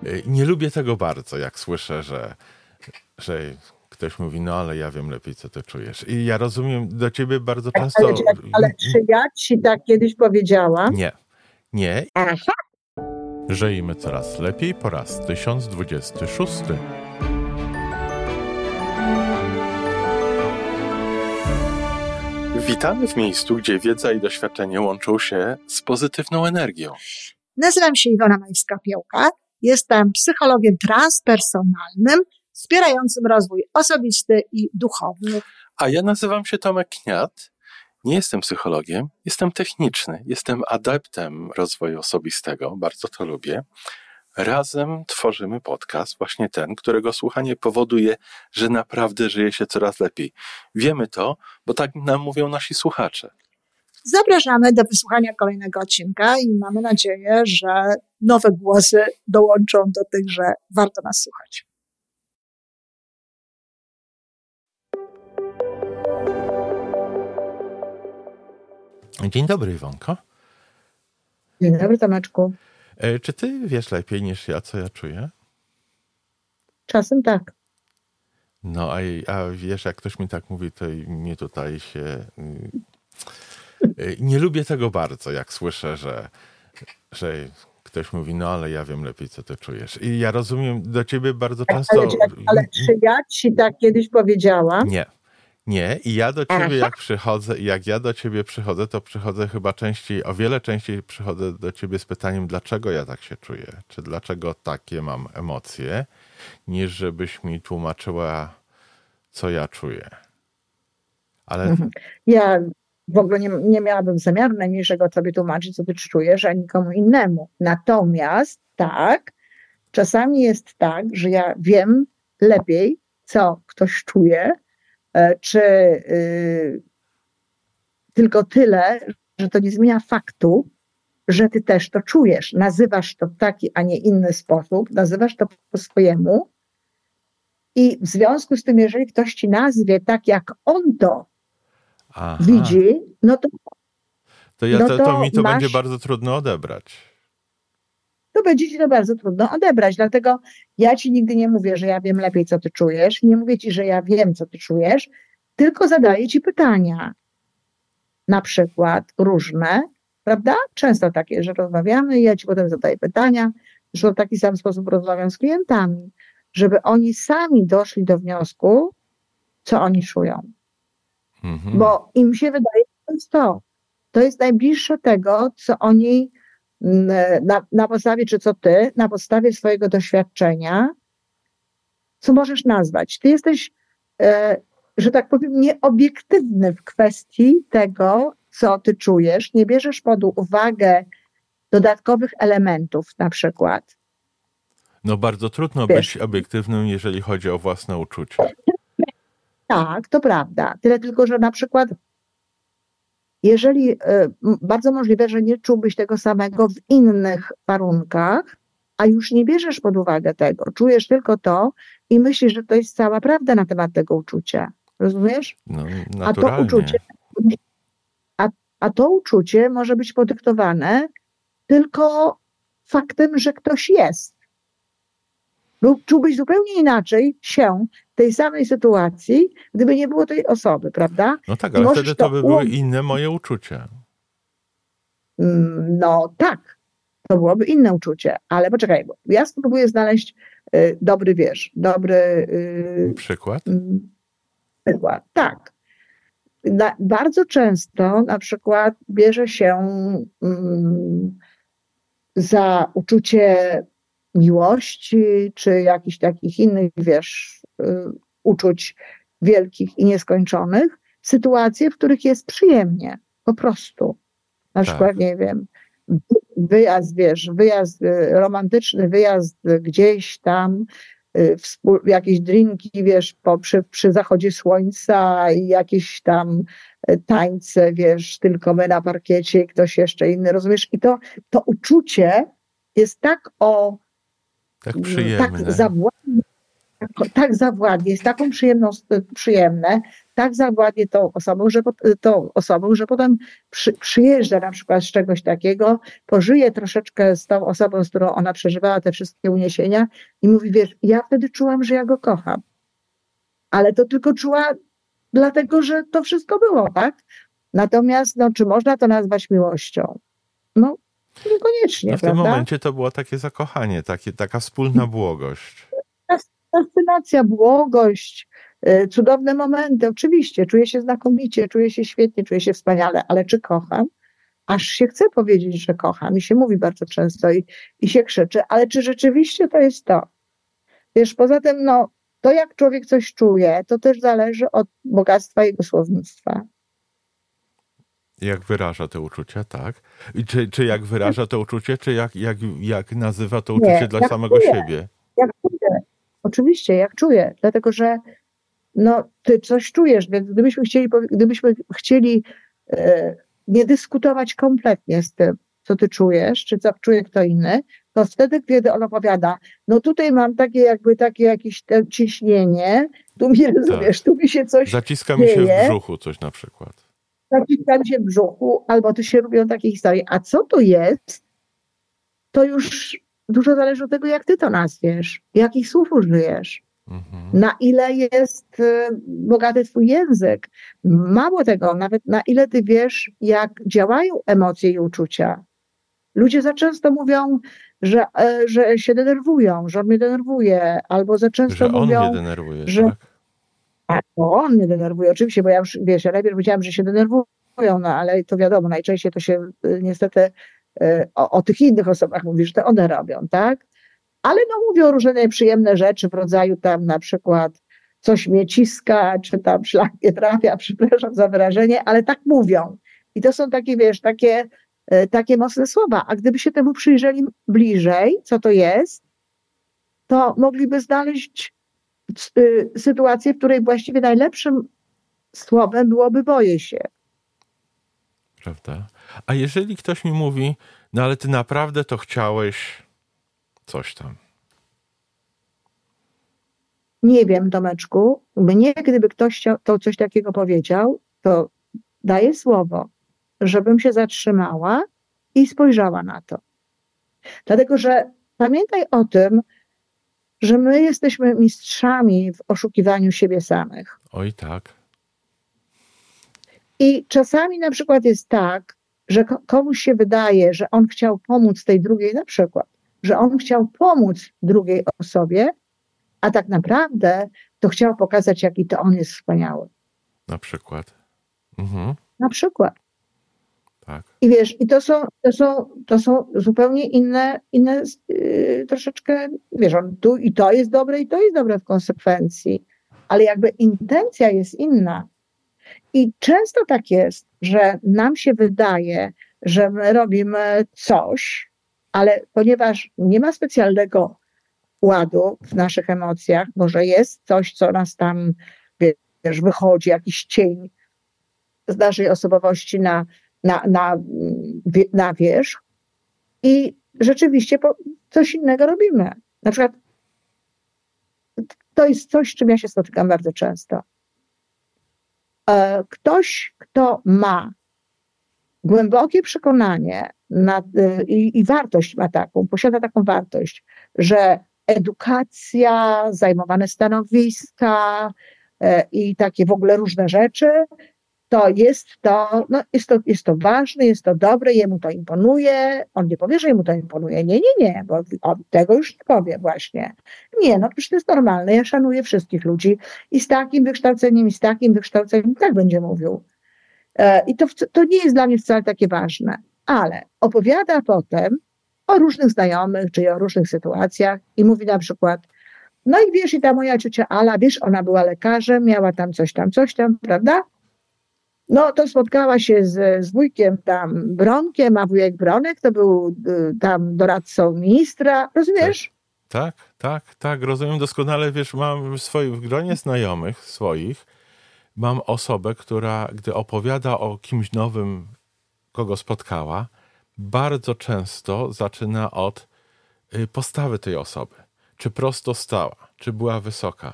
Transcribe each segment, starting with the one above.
Nie lubię tego bardzo, jak słyszę, że ktoś mówi, no ale ja wiem lepiej, co ty czujesz. I ja rozumiem do ciebie bardzo często... Ale czy ja ci tak kiedyś powiedziałam? Nie. Aha. Żyjmy coraz lepiej po raz 1026. Witamy w miejscu, gdzie wiedza i doświadczenie łączą się z pozytywną energią. Nazywam się Iwona Majewska-Piołka. Jestem psychologiem transpersonalnym, wspierającym rozwój osobisty i duchowy. A ja nazywam się Tomek Kniat. Nie jestem psychologiem, jestem techniczny, jestem adeptem rozwoju osobistego, bardzo to lubię. Razem tworzymy podcast, właśnie ten, którego słuchanie powoduje, że naprawdę żyje się coraz lepiej. Wiemy to, bo tak nam mówią nasi słuchacze. Zapraszamy do wysłuchania kolejnego odcinka i mamy nadzieję, że nowe głosy dołączą do tych, że warto nas słuchać. Dzień dobry, Iwonko. Dzień dobry, Tomeczku. Czy ty wiesz lepiej niż ja, co ja czuję? Czasem tak. No, a wiesz, jak ktoś mi tak mówi, to mnie tutaj się... Nie lubię tego bardzo, jak słyszę, że ktoś mówi, no ale ja wiem lepiej, co ty czujesz. I ja rozumiem do ciebie bardzo często... Ale czy ja ci tak kiedyś powiedziałam? Nie. I ja do ciebie jak ja do ciebie przychodzę, to przychodzę chyba o wiele częściej przychodzę do ciebie z pytaniem, dlaczego ja tak się czuję, czy dlaczego takie mam emocje, niż żebyś mi tłumaczyła, co ja czuję. Ale... Ja w ogóle nie miałabym zamiaru najmniejszego sobie tłumaczyć, co ty czujesz, a nikomu innemu. Natomiast tak, czasami jest tak, że ja wiem lepiej, co ktoś czuje, czy tylko tyle, że to nie zmienia faktu, że ty też to czujesz. Nazywasz to w taki, a nie inny sposób, nazywasz to po swojemu i w związku z tym, jeżeli ktoś ci nazwie tak, jak on to widzi, to mi to będzie bardzo trudno odebrać. To będzie ci to bardzo trudno odebrać, dlatego ja ci nigdy nie mówię, że ja wiem lepiej, co ty czujesz, nie mówię ci, że ja wiem, co ty czujesz, tylko zadaję ci pytania, na przykład różne, prawda? Często takie, że rozmawiamy i ja ci potem zadaję pytania, że w taki sam sposób rozmawiam z klientami, żeby oni sami doszli do wniosku, co oni czują. Bo im się wydaje, że to jest najbliższe tego, co oni na podstawie, czy co ty, na podstawie swojego doświadczenia, co możesz nazwać. Ty jesteś, że tak powiem, nieobiektywny w kwestii tego, co ty czujesz. Nie bierzesz pod uwagę dodatkowych elementów na przykład. No bardzo trudno być obiektywnym, jeżeli chodzi o własne uczucia. Tak, to prawda. Tyle tylko, że na przykład jeżeli bardzo możliwe, że nie czułbyś tego samego w innych warunkach, a już nie bierzesz pod uwagę tego, czujesz tylko to i myślisz, że to jest cała prawda na temat tego uczucia. Rozumiesz? No, naturalnie. A to uczucie może być podyktowane tylko faktem, że ktoś jest. Lub czułbyś zupełnie inaczej się w tej samej sytuacji, gdyby nie było tej osoby, prawda? No tak, ale wtedy to by były inne moje uczucia. No tak, to byłoby inne uczucie, ale poczekaj, bo ja spróbuję znaleźć dobry przykład? Przykład, tak. Bardzo często na przykład bierze się za uczucie miłości, czy jakichś takich innych, uczuć wielkich i nieskończonych, sytuacje, w których jest przyjemnie, po prostu. Na przykład, nie wiem, wyjazd romantyczny, wyjazd gdzieś tam, jakieś drinki, przy zachodzie słońca i jakieś tam tańce, tylko my na parkiecie i ktoś jeszcze inny, rozumiesz? I to uczucie jest tak przyjemne. Tak zawładne, tak zawładnie, jest taką przyjemne, tak zawładnie tą osobą, że potem przyjeżdża na przykład z czegoś takiego, pożyje troszeczkę z tą osobą, z którą ona przeżywała te wszystkie uniesienia i mówi, wiesz, ja wtedy czułam, że ja go kocham. Ale to tylko czuła dlatego, że to wszystko było, tak? Natomiast, czy można to nazwać miłością? No, niekoniecznie, No w tym prawda? momencie to było takie zakochanie, taka wspólna błogość. Fascynacja, błogość, cudowne momenty. Oczywiście, czuję się znakomicie, czuję się świetnie, czuję się wspaniale, ale czy kocham? Aż się chce powiedzieć, że kocham i się mówi bardzo często i się krzyczy, ale czy rzeczywiście to jest to? Wiesz, poza tym, to jak człowiek coś czuje, to też zależy od bogactwa jego słownictwa. Jak wyraża te uczucia, tak? I czy jak wyraża to uczucie, czy jak nazywa to uczucie dla samego siebie? Jak czuję. Oczywiście, jak czuję. Dlatego, że ty coś czujesz, więc gdybyśmy chcieli nie dyskutować kompletnie z tym, co ty czujesz, czy co czuje kto inny, to wtedy, kiedy on opowiada, tutaj mam takie jakieś ciśnienie, tu mi rozumiesz, tu mi się coś zaciska mi się w brzuchu coś na przykład. Zaciska mi się w brzuchu, albo to się robią takie historie. A co to jest, to już dużo zależy od tego, jak ty to nazwiesz, jakich słów użyjesz, na ile jest bogaty twój język. Mało tego, nawet na ile ty wiesz, jak działają emocje i uczucia. Ludzie za często mówią, że się denerwują, że on mnie denerwuje, albo za często mówią, że on mnie denerwuje, że tak? to on mnie denerwuje, oczywiście, bo ja już, wiesz, ja najpierw powiedziałam, że się denerwują, ale to wiadomo, najczęściej to się niestety o tych innych osobach mówi, że to one robią, tak? Ale mówią różne nieprzyjemne rzeczy w rodzaju tam na przykład coś mnie ciska, czy tam szlak nie trafia, przepraszam za wyrażenie, ale tak mówią. I to są takie, wiesz, takie mocne słowa. A gdyby się temu przyjrzeli bliżej, co to jest, to mogliby znaleźć sytuację, w której właściwie najlepszym słowem byłoby boję się. Prawda? A jeżeli ktoś mi mówi, ale ty naprawdę to chciałeś coś tam. Nie wiem, Tomeczku. Mnie, gdyby ktoś to coś takiego powiedział, to daję słowo, żebym się zatrzymała i spojrzała na to. Dlatego, że pamiętaj o tym, że my jesteśmy mistrzami w oszukiwaniu siebie samych. Oj, tak. I czasami na przykład jest tak, że komuś się wydaje, że on chciał pomóc tej drugiej, na przykład, że on chciał pomóc drugiej osobie, a tak naprawdę to chciał pokazać, jaki to on jest wspaniały. Na przykład. Na przykład. Tak. I wiesz, i to są zupełnie inne troszeczkę, wiesz, tu i to jest dobre w konsekwencji, ale jakby intencja jest inna. I często tak jest, że nam się wydaje, że my robimy coś, ale ponieważ nie ma specjalnego ładu w naszych emocjach, może jest coś, co nas tam, wiesz, wychodzi, jakiś cień z naszej osobowości na wierzch i rzeczywiście coś innego robimy. Na przykład to jest coś, z czym ja się spotykam bardzo często. Ktoś, kto ma głębokie przekonanie i wartość ma posiada taką wartość, że edukacja, zajmowane stanowiska i takie w ogóle różne rzeczy, jest to ważne, jest to dobre, jemu to imponuje. On nie powie, że jemu to imponuje. Nie, bo on tego już nie powie właśnie. Nie, przecież to jest normalne. Ja szanuję wszystkich ludzi i z takim wykształceniem, i z takim wykształceniem, tak będzie mówił. I to nie jest dla mnie wcale takie ważne. Ale opowiada potem o różnych znajomych, czy o różnych sytuacjach i mówi na przykład, i wiesz, i ta moja ciocia Ala, wiesz, ona była lekarzem, miała tam coś tam, prawda? To spotkała się z wujkiem tam Bronkiem, a wujek Bronek to był tam doradcą ministra, rozumiesz? Tak, rozumiem doskonale, wiesz, mam w gronie znajomych swoich, mam osobę, która, gdy opowiada o kimś nowym, kogo spotkała, bardzo często zaczyna od postawy tej osoby. czy prosto stała, czy była wysoka.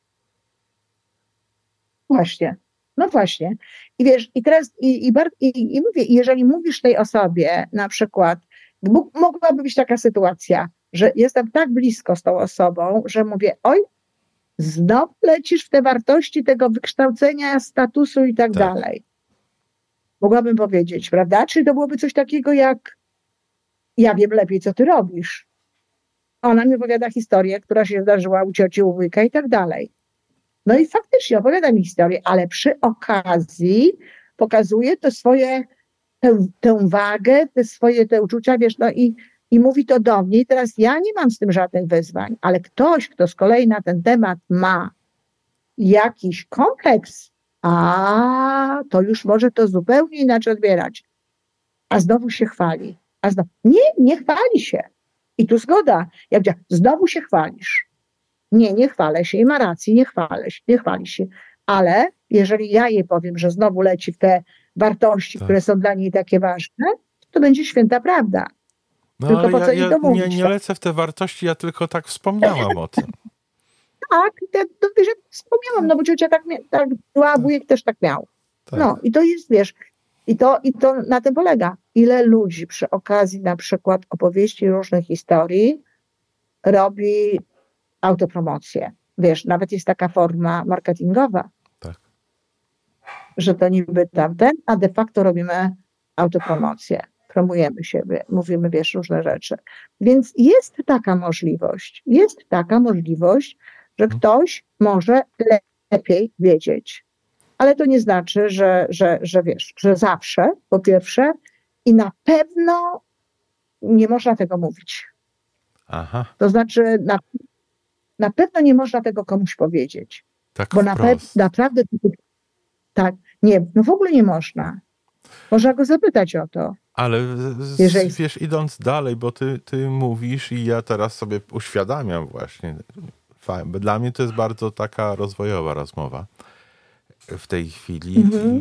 Właśnie. No właśnie. I wiesz, i teraz, i mówię, jeżeli mówisz tej osobie, na przykład, mogłaby być taka sytuacja, że jestem tak blisko z tą osobą, że mówię, oj, znowu lecisz w te wartości tego wykształcenia, statusu i tak dalej. Mogłabym powiedzieć, prawda? Czyli to byłoby coś takiego jak, ja wiem lepiej, co ty robisz. Ona mi opowiada historię, która się zdarzyła u cioci, u wujka i tak dalej. No i faktycznie opowiada mi historię, ale przy okazji pokazuje to swoje, tę wagę, te uczucia, wiesz, no i mówi to do mnie. I teraz ja nie mam z tym żadnych wyzwań, ale ktoś, kto z kolei na ten temat ma jakiś kompleks, to już może to zupełnie inaczej odbierać. A znowu się chwali. Nie chwali się. I tu zgoda. Ja powiedziałam, znowu się chwalisz. Nie chwalę się i ma rację, nie chwali się. Ale jeżeli ja jej powiem, że znowu leci w te wartości, które są dla niej takie ważne, to będzie święta prawda. No tylko ale po co jej to mówić? Nie lecę w te wartości, ja tylko tak wspomniałam o tym. Tak, że wspomniałam, no bo ciocia tak była, wujek też tak miał. Tak. No i to jest, wiesz, i to na tym polega. Ile ludzi przy okazji na przykład opowieści różnych historii robi autopromocję. Wiesz, nawet jest taka forma marketingowa, że to niby tamten, a de facto robimy autopromocję. Promujemy siebie, mówimy, wiesz, różne rzeczy. Więc jest taka możliwość, że ktoś może lepiej wiedzieć. Ale to nie znaczy, że wiesz, że zawsze, po pierwsze, i na pewno nie można tego mówić. Aha. To znaczy, na pewno nie można tego komuś powiedzieć. Tak bo naprawdę tak, nie, no w ogóle nie można. Można go zapytać o to. Ale wiesz, idąc dalej, bo ty mówisz i ja teraz sobie uświadamiam właśnie, dla mnie to jest bardzo taka rozwojowa rozmowa w tej chwili.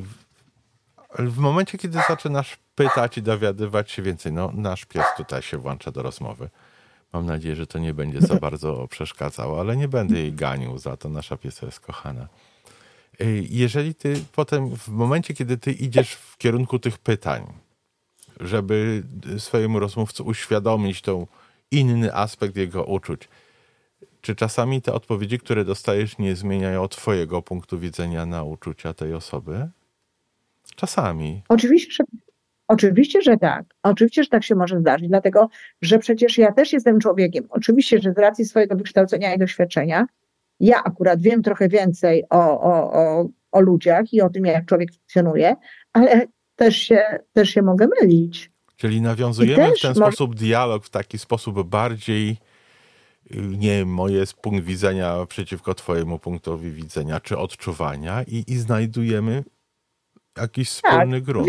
W momencie, kiedy zaczynasz pytać i dowiadywać się więcej, no nasz pies tutaj się włącza do rozmowy. Mam nadzieję, że to nie będzie za bardzo przeszkadzało, ale nie będę jej ganił za to. Nasza piesa jest kochana. Jeżeli ty potem, w momencie, kiedy ty idziesz w kierunku tych pytań, żeby swojemu rozmówcy uświadomić tą inny aspekt jego uczuć, czy czasami te odpowiedzi, które dostajesz, nie zmieniają twojego punktu widzenia na uczucia tej osoby? Czasami. Oczywiście, że tak. Oczywiście, że tak się może zdarzyć, dlatego, że przecież ja też jestem człowiekiem. Oczywiście, że z racji swojego wykształcenia i doświadczenia ja akurat wiem trochę więcej o ludziach i o tym, jak człowiek funkcjonuje, ale też się mogę mylić. Czyli nawiązujemy w ten sposób dialog, w taki sposób bardziej, nie wiem, moje punkt widzenia przeciwko twojemu punktowi widzenia, czy odczuwania i znajdujemy jakiś wspólny grunt.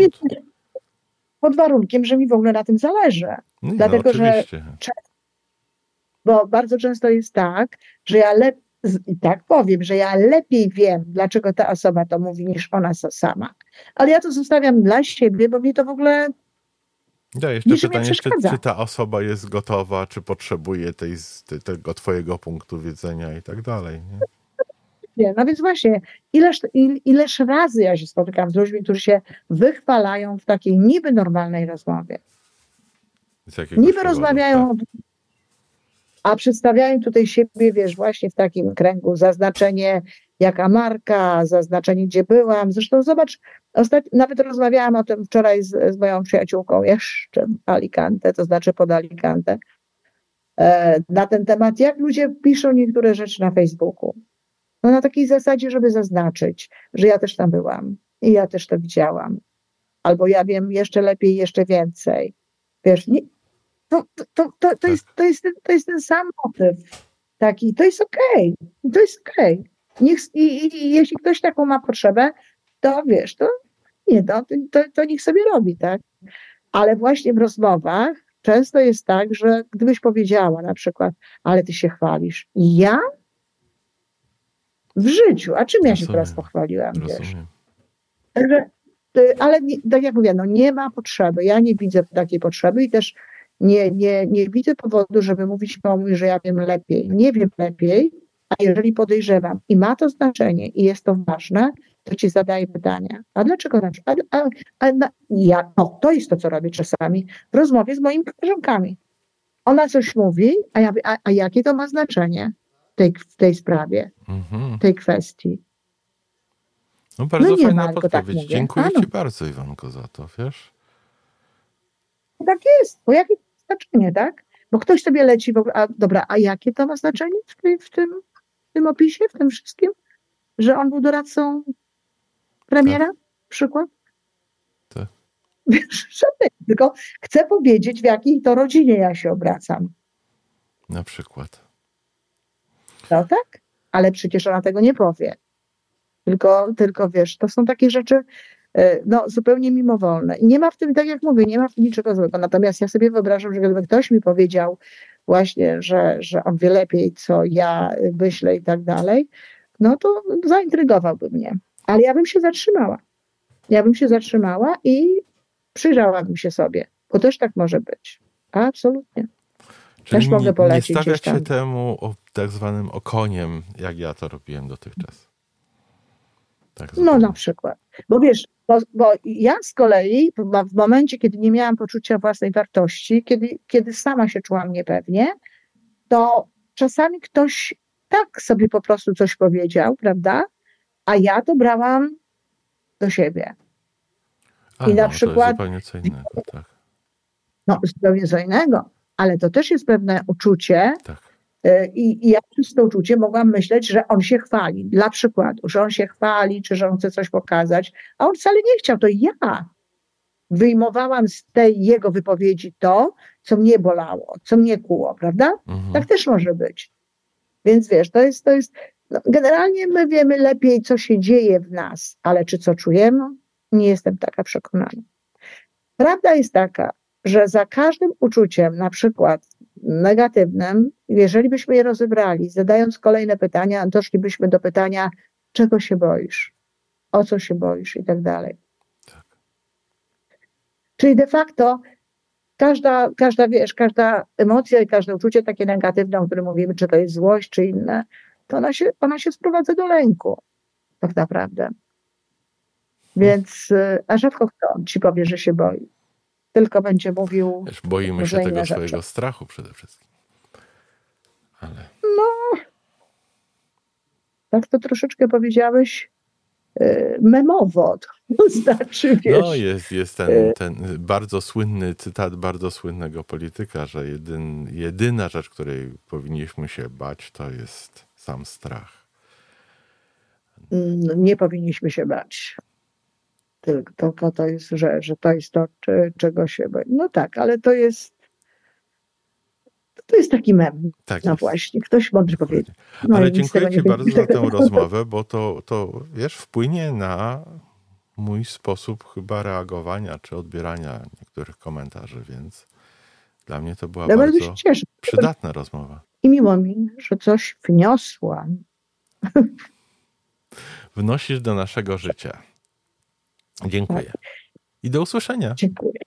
Pod warunkiem, że mi w ogóle na tym zależy. No, dlatego, oczywiście. Bo bardzo często jest tak, że ja lepiej wiem, dlaczego ta osoba to mówi, niż ona sama. Ale ja to zostawiam dla siebie, bo mnie to w ogóle jeszcze pytanie, czy ta osoba jest gotowa, czy potrzebuje tego twojego punktu widzenia i tak dalej. Nie? No więc właśnie, ileż razy ja się spotykam z ludźmi, którzy się wychwalają w takiej niby normalnej rozmowie. Niby rozmawiają, a przedstawiają tutaj siebie, wiesz, właśnie w takim kręgu, zaznaczenie jaka marka, zaznaczenie gdzie byłam. Zresztą zobacz, nawet rozmawiałam o tym wczoraj z moją przyjaciółką jeszcze w Alicante, to znaczy pod Alicante, na ten temat, jak ludzie piszą niektóre rzeczy na Facebooku. No na takiej zasadzie, żeby zaznaczyć, że ja też tam byłam i ja też to widziałam. Albo ja wiem jeszcze lepiej, jeszcze więcej. Wiesz, to jest ten sam motyw. Taki, to jest okej. To jest okej. I jeśli ktoś taką ma potrzebę, to wiesz, to niech sobie robi, tak? Ale właśnie w rozmowach często jest tak, że gdybyś powiedziała na przykład, ale ty się chwalisz. Ja? W życiu. A czym ja się teraz pochwaliłam, wiesz? Ale tak jak mówię, nie ma potrzeby. Ja nie widzę takiej potrzeby i też Nie widzę powodu, żeby mówić komuś, że ja wiem lepiej. Nie wiem lepiej, a jeżeli podejrzewam i ma to znaczenie i jest to ważne, to ci zadaję pytania. A dlaczego? To jest to, co robię czasami w rozmowie z moimi koleżankami. Ona coś mówi, a ja mówię, a jakie to ma znaczenie w tej sprawie, w tej kwestii? No bardzo fajna podpowiedź. Tak mówię. Dziękuję ci bardzo, Iwonko, za to, wiesz? Tak jest, bo jakie to ma znaczenie, tak? Bo ktoś sobie leci w ogóle, a jakie to ma znaczenie w tym opisie, w tym wszystkim? Że on był doradcą premiera? Tak. Przykład? Tak. Tylko chcę powiedzieć, w jakiej to rodzinie ja się obracam. Na przykład. No tak, ale przecież ona tego nie powie. Tylko wiesz, to są takie rzeczy zupełnie mimowolne. I nie ma w tym, tak jak mówię, nie ma w tym niczego złego. Natomiast ja sobie wyobrażam, że gdyby ktoś mi powiedział właśnie, że on wie lepiej, co ja myślę i tak dalej, no to zaintrygowałby mnie. Ale ja bym się zatrzymała. I przyjrzałabym się sobie, bo też tak może być. Absolutnie. Czyli też mogę polecić. Nie stawiać się temu tak zwanym okoniem, jak ja to robiłem dotychczas. Tak na przykład. Bo wiesz, bo ja z kolei w momencie, kiedy nie miałam poczucia własnej wartości, kiedy sama się czułam niepewnie, to czasami ktoś tak sobie po prostu coś powiedział, prawda? A ja to brałam do siebie. I na przykład. To jest zupełnie co innego, tak. No, zupełnie co innego, ale to też jest pewne uczucie. Tak. I ja przez to uczucie mogłam myśleć, że on się chwali. Dla przykładu, że on się chwali, czy że on chce coś pokazać, a on wcale nie chciał. To ja wyjmowałam z tej jego wypowiedzi to, co mnie bolało, co mnie kłuło, prawda? Mhm. Tak też może być. Więc wiesz, to jest generalnie my wiemy lepiej, co się dzieje w nas, ale czy co czujemy? Nie jestem taka przekonana. Prawda jest taka, że za każdym uczuciem, na przykład negatywnym, jeżeli byśmy je rozebrali, zadając kolejne pytania, doszlibyśmy do pytania, czego się boisz, o co się boisz i tak dalej. Tak. Czyli de facto każda emocja i każde uczucie takie negatywne, o którym mówimy, czy to jest złość, czy inne, to ona się sprowadza do lęku, tak naprawdę. Więc, a rzadko kto ci powie, że się boi. Tylko będzie mówił. Wiesz, boimy się tego swojego strachu przede wszystkim. Ale. No. Tak to troszeczkę powiedziałeś memowo. To znaczy, wiesz. No, jest ten bardzo słynny cytat bardzo słynnego polityka, że jedyna rzecz, której powinniśmy się bać, to jest sam strach. Nie powinniśmy się bać. Tylko to jest, że to jest to, czego się boi. No tak, ale to jest taki mem. Tak no jest. Właśnie, ktoś mądry powiedział. No ale dziękuję ci bardzo za tę rozmowę, bo to wiesz, wpłynie na mój sposób chyba reagowania czy odbierania niektórych komentarzy, więc dla mnie to była bardzo przydatna rozmowa. I miło mi, że coś wniosłam. Wnosisz do naszego życia. Dziękuję. I do usłyszenia. Dziękuję.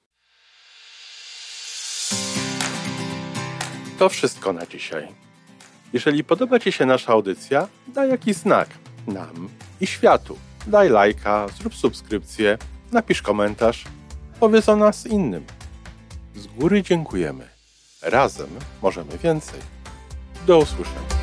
To wszystko na dzisiaj. Jeżeli podoba ci się nasza audycja, daj jakiś znak nam i światu. Daj lajka, zrób subskrypcję, napisz komentarz, powiedz o nas innym. Z góry dziękujemy. Razem możemy więcej. Do usłyszenia.